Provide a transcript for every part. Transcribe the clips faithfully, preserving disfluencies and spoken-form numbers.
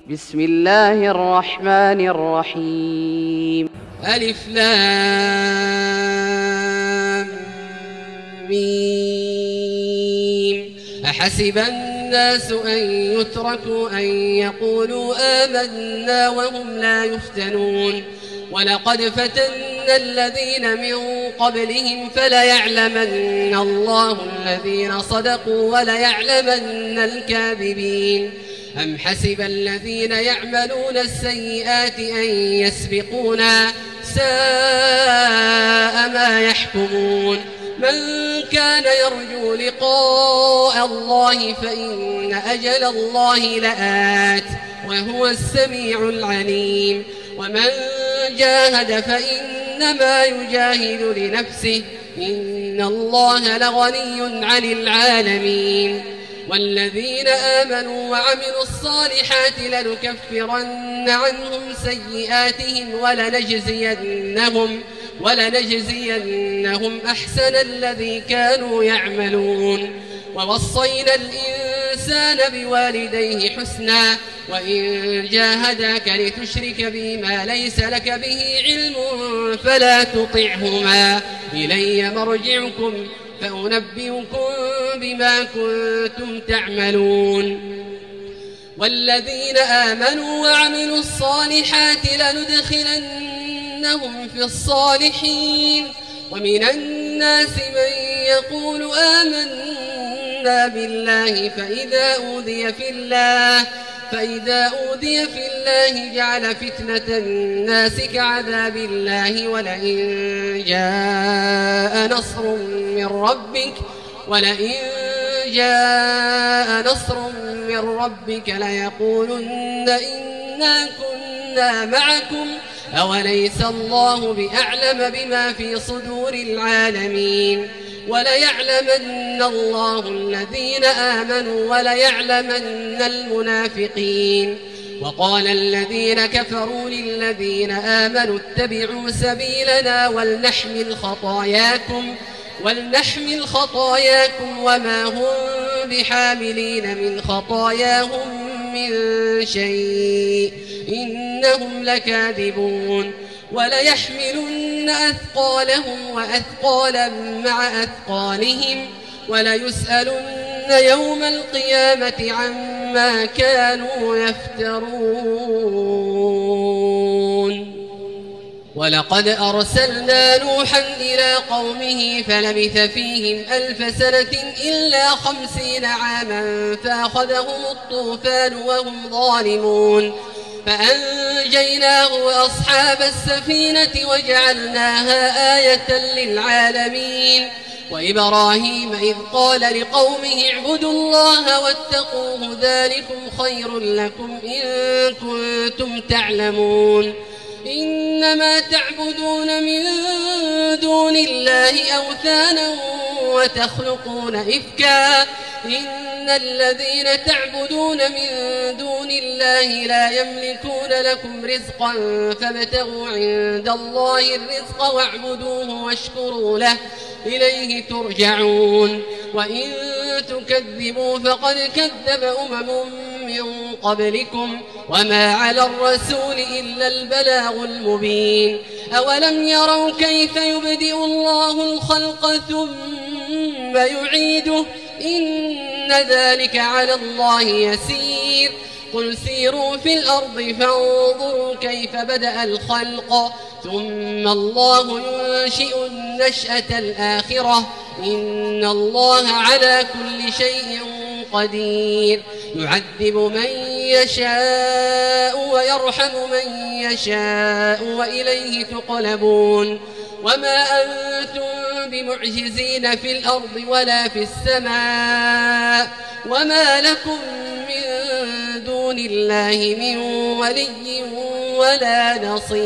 بسم الله الرحمن الرحيم. ألف لام ميم. أحسب الناس أن يتركوا أن يقولوا آمنا وهم لا يفتنون ولقد فتنا الذين من قبلهم فليعلمن الله الذين صدقوا وليعلمن الكاذبين. أم حسب الذين يعملون السيئات أن يسبقونا ساء ما يحكمون. من كان يرجو لقاء الله فإن أجل الله لآت وهو السميع العليم. ومن جاهد فإنما يجاهد لنفسه إن الله لغني عن العالمين. والذين آمنوا وعملوا الصالحات لنكفرن عنهم سيئاتهم ولنجزينهم ولنجزينهم أحسن الذي كانوا يعملون. ووصينا الإنسان بوالديه حسنا وإن جاهداك لتشرك بي ما ليس لك به علم فلا تطعهما إلي مرجعكم فأنبئكم بما كنتم تعملون. والذين آمنوا وعملوا الصالحات لندخلنهم في الصالحين. ومن الناس من يقول آمنا بالله فإذا أوذي في الله فإذا أوذي في الله جعل فتنة الناس كعذاب الله ولئن جاء نصر من ربك ولئن جاء نصر من ربك ليقولن إنا كنا معكم أوليس الله بأعلم بما في صدور العالمين. وليعلمن الله الذين آمنوا وليعلمن المنافقين. وقال الذين كفروا للذين آمنوا اتبعوا سبيلنا ولنحمل خطاياكم ولنحمل خطاياكم وما هم بحاملين من خطاياهم من شيء إنهم لكاذبون. وليحملن أثقالهم وأثقالا مع أثقالهم وليسألن يوم القيامة عما كانوا يفترون. ولقد أرسلنا نوحا إلى قومه فلبث فيهم ألف سنة إلا خمسين عاما فأخذهم الطوفان وهم ظالمون فأنجيناه وأصحاب السفينة وجعلناها آية للعالمين. وإبراهيم إذ قال لقومه اعبدوا الله واتقوه ذلكم خير لكم إن كنتم تعلمون. إنما تعبدون من دون الله أوثانا وتخلقون إفكا إن الذين تعبدون من دون الله لا يملكون لكم رزقا فابتغوا عند الله الرزق واعبدوه واشكروا له إليه ترجعون. وإن تكذبوا فقد كذب أمم من قبلكم وما على الرسول إلا البلاغ المبين. أولم يروا كيف يبدئ الله الخلق ثم يعيده إن ذلك على الله يسير. قل سيروا في الأرض فانظروا كيف بدأ الخلق ثم الله ينشئ النشأة الآخرة إن الله على كل شيء قدير. يعذب من يشاء ويرحم من يشاء وإليه تقلبون. وما أنتم بمعجزين في الأرض ولا في السماء وما لكم من دون الله من ولي ولا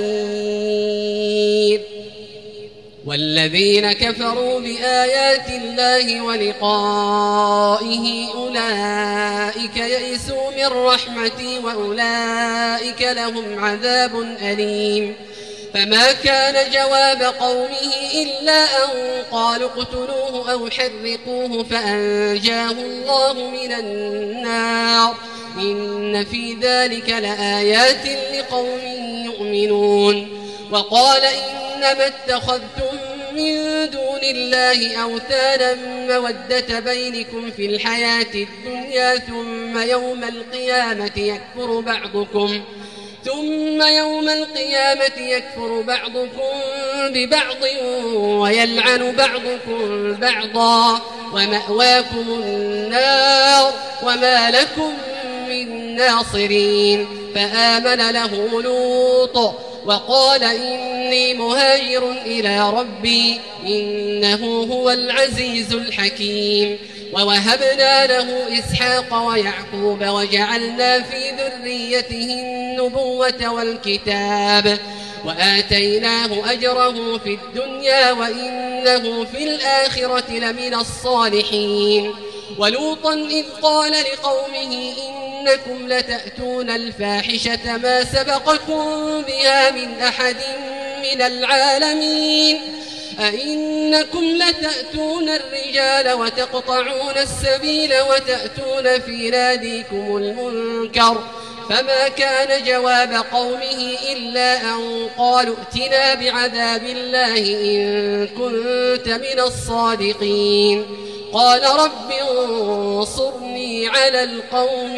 نصير. والذين كفروا بآيات الله ولقائه أولئك يئسوا من رحمتي وأولئك لهم عذاب أليم. فما كان جواب قومه إلا أن قالوا اقتلوه أو حرقوه فأنجاه الله من النار إن في ذلك لآيات لقوم يؤمنون. وقال إنما اتخذتم من دون الله أوثانا مودة بينكم في الحياة الدنيا ثم يوم القيامة يكفر بعضكم ثم يوم القيامة يكفر بعضكم ببعض ويلعن بعضكم بعضا ومأواكم النار وما لكم من ناصرين. فآمن له لوط وقال إني مهاجر إلى ربي إنه هو العزيز الحكيم. ووهبنا له إسحاق ويعقوب وجعلنا في ذريته النبوة والكتاب وآتيناه أجره في الدنيا وإنه في الآخرة لمن الصالحين. ولوطا إذ قال لقومه إنكم لتأتون الفاحشة ما سبقكم بها من أحد من العالمين أئنكم لتأتون الرجال وتقطعون السبيل وتأتون في ناديكم المنكر. فما كان جواب قومه إلا أن قالوا ائتنا بعذاب الله إن كنت من الصادقين. قال رب انصرني على القوم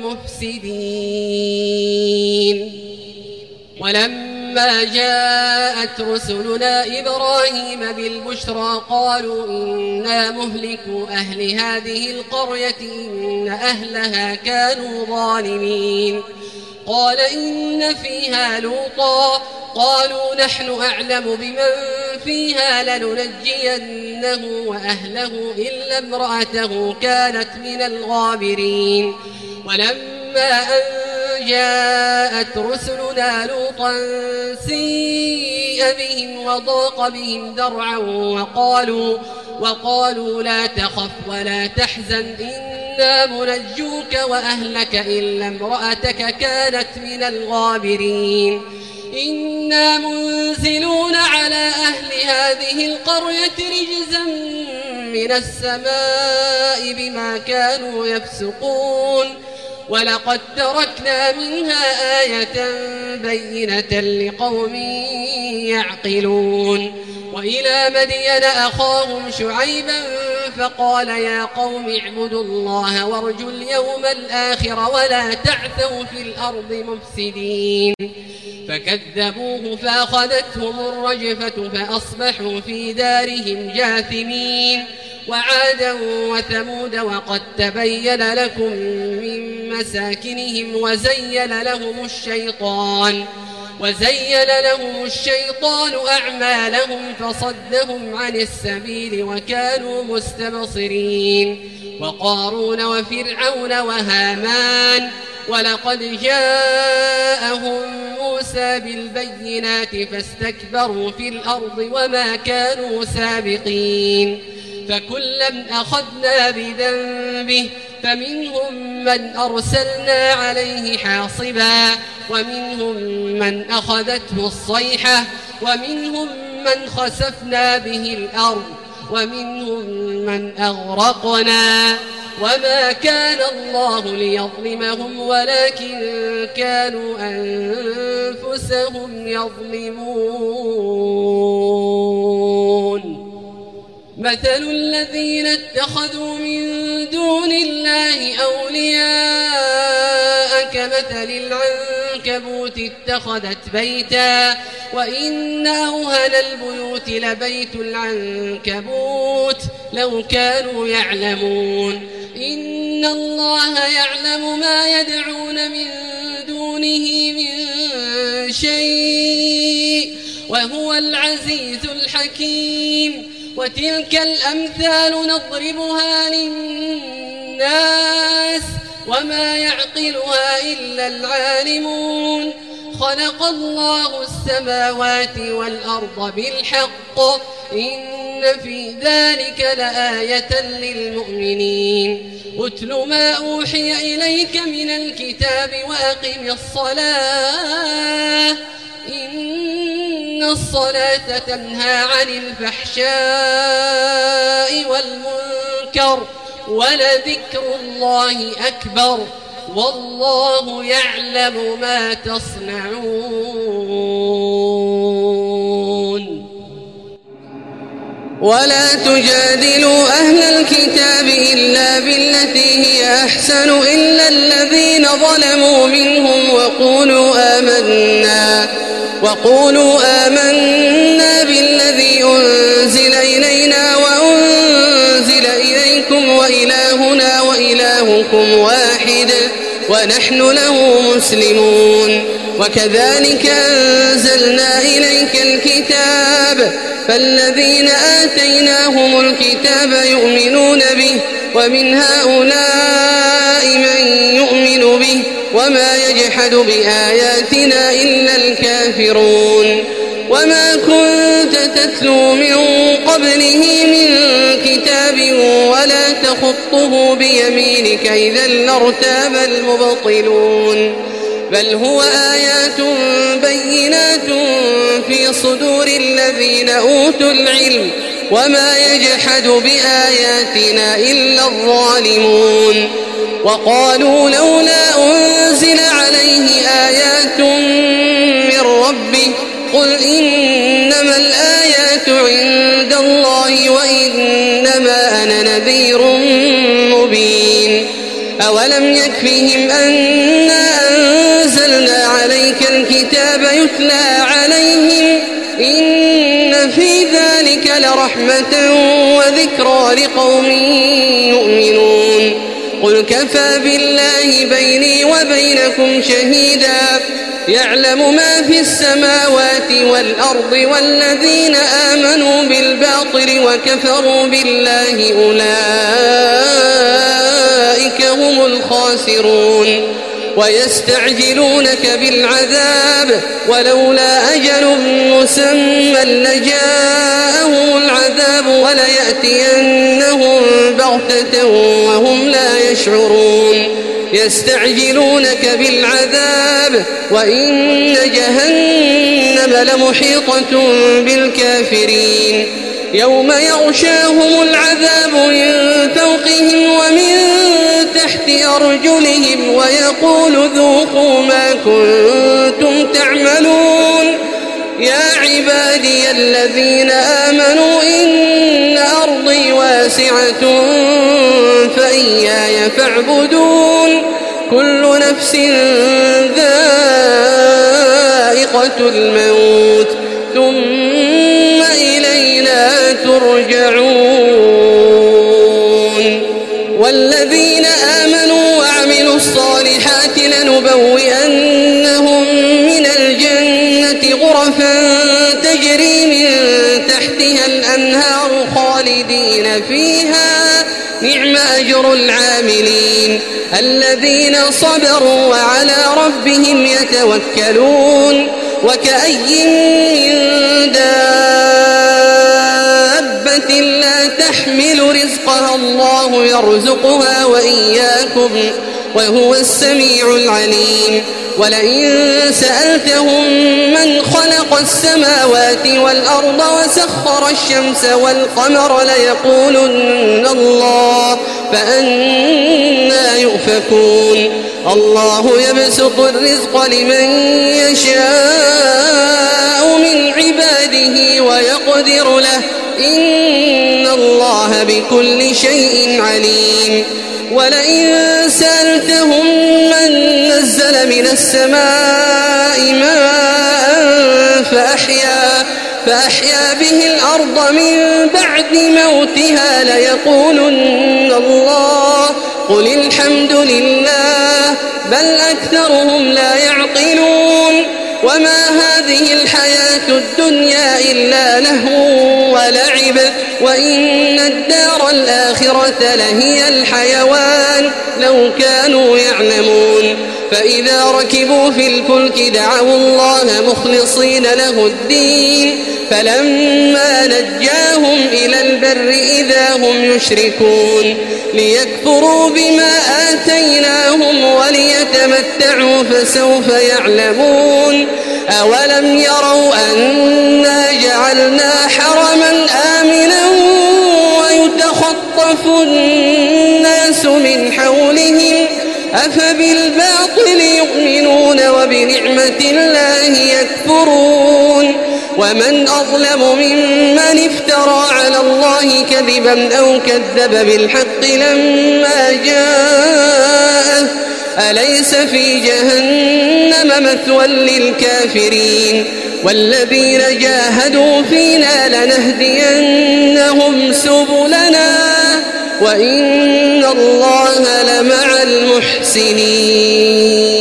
المفسدين. ولما جاءت رسلنا إبراهيم بالبشرى قالوا إنا مهلكو أهل هذه القرية إن أهلها كانوا ظالمين. قال إن فيها لوطا قالوا نحن أعلم بمن فيها لننجينه وأهله إلا امرأته كانت من الغابرين. ولما أن جاءت رسلنا لوطا سيء بهم وضاق بهم ذرعا وقالوا, وقالوا لا تخف ولا تحزن إنا منجوك وأهلك إلا امرأتك كانت من الغابرين. إنا منزلون على أهل هذه القرية رجزا من السماء بما كانوا يفسقون. ولقد تركنا منها آية بينة لقوم يعقلون. وإلى مدين أخاهم شعيبا فقال يا قوم اعبدوا الله وارجوا اليوم الآخر ولا تعثوا في الأرض مفسدين. فكذبوه فأخذتهم الرجفة فأصبحوا في دارهم جاثمين. وعادا وثمود وقد تبين لكم من مساكنهم وزين لهم الشيطان وزين لهم الشيطان أعمالهم فصدهم عن السبيل وكانوا مستبصرين. وقارون وفرعون وهامان ولقد جاءهم موسى بالبينات فاستكبروا في الأرض وما كانوا سابقين. فكلا أخذنا بذنبه فمنهم من أرسلنا عليه حاصبا ومنهم من أخذته الصيحة ومنهم من خسفنا به الأرض ومنهم من أغرقنا. وما كان الله ليظلمهم ولكن كانوا أنفسهم يظلمون. مثل الذين اتخذوا من دون الله أولياء كمثل العنكبوت اتخذت بيتا وإن أوهن البيوت لبيت العنكبوت لو كانوا يعلمون. إن الله يعلم ما يدعون من دونه من شيء وهو العزيز الحكيم. وتلك الأمثال نضربها للناس وما يعقلها إلا العالمون. خلق الله السماوات والأرض بالحق إن في ذلك لآية للمؤمنين. أتل ما أوحي إليك من الكتاب وأقم الصلاة إن الصلاة تنهى عن الفحشاء والمنكر ولذكر الله أكبر والله يعلم ما تصنعون. ولا تجادلوا أهل الكتاب إلا بالتي هي أحسن إلا الذين ظلموا منهم وقولوا آمنا وقولوا آمنا بالذي أنزل إلينا وأنزل إليكم وإلهنا وإلهكم واحد ونحن له مسلمون. وكذلك أنزلنا إليك الكتاب فالذين آتيناهم الكتاب يؤمنون به ومن هؤلاء من يؤمن به وما يجحد بآياتنا إلا الكافرون. وما كنت تتلو من قبله من كتاب ولا تخطه بيمينك إذا لارتاب المبطلون. بل هو آيات بينات في صدور الذين أوتوا العلم وما يجحد بآياتنا إلا الظالمون. وقالوا لولا أنزل عليه آيات من ربه قل إنما الآيات عند الله وإنما أنا نذير مبين. أولم يكفهم أنا أنزلنا عليك الكتاب يتلى عليهم إن في ذلك لرحمة وذكرى لقوم يؤمنون. قل كفى بالله بيني وبينكم شهيدا يعلم ما في السماوات والأرض والذين آمنوا بالباطل وكفروا بالله أولئك هم الخاسرون. ويستعجلونك بالعذاب ولولا أجل مسمى لجاءهم العذاب وليأتينهم بغتة وهم لا يشعرون. يستعجلونك بالعذاب وإن جهنم لمحيطة بالكافرين. يوم يغشاهم العذاب من فوقهم ومن تحت أرجلهم ويقول ذوقوا ما كنتم تعملون. يا عبادي الذين آمنوا إن أرضي واسعة فإياي فاعبدون. كل نفس ذائقة الموت ثم إلينا ترجعون. والذين آمنوا وعملوا الصالحات لنبوئنهم من الجنة غرفا تجري من تحتها الأنهار خالدين فيها نعم أجر العاملين الذين صبروا وعلى ربهم يتوكلون. وكأي من دابة لا تحمل رزقها الله يرزقها وإياكم وهو السميع العليم. ولئن سألتهم من خلق السماوات والأرض وسخر الشمس والقمر ليقولن الله فأنى يؤفكون. الله يبسط الرزق لمن يشاء من عباده ويقدر له إن الله بكل شيء عليم. ولئن سألتهم من نزل من السماء ماء فأحيا, فأحيا به الأرض من بعد موتها ليقولن الله قل الحمد لله بل أكثرهم لا يعقلون. وما هذه الحياة الدنيا إلا لهو ولعب وإن الدار الآخرة لهي الحيوان لو كانوا يعلمون. فإذا ركبوا في الفلك دعوا الله مخلصين له الدين فلما نجاهم إلى البر إذا هم يشركون. ليكفروا بما آتيناهم وليتمتعوا فسوف يعلمون. أولم يروا أنا جعلنا حرما آمنا ويتخطف الناس من حولهم أفبالباطل يؤمنون وبنعمة الله يكفرون ومن أظلم ممن افترى على الله كذبا أو كذب بالحق لما جاءه أليس في جهنم مثوى للكافرين والذين جاهدوا فينا لنهدينهم سبلنا وإن الله لمع المحسنين.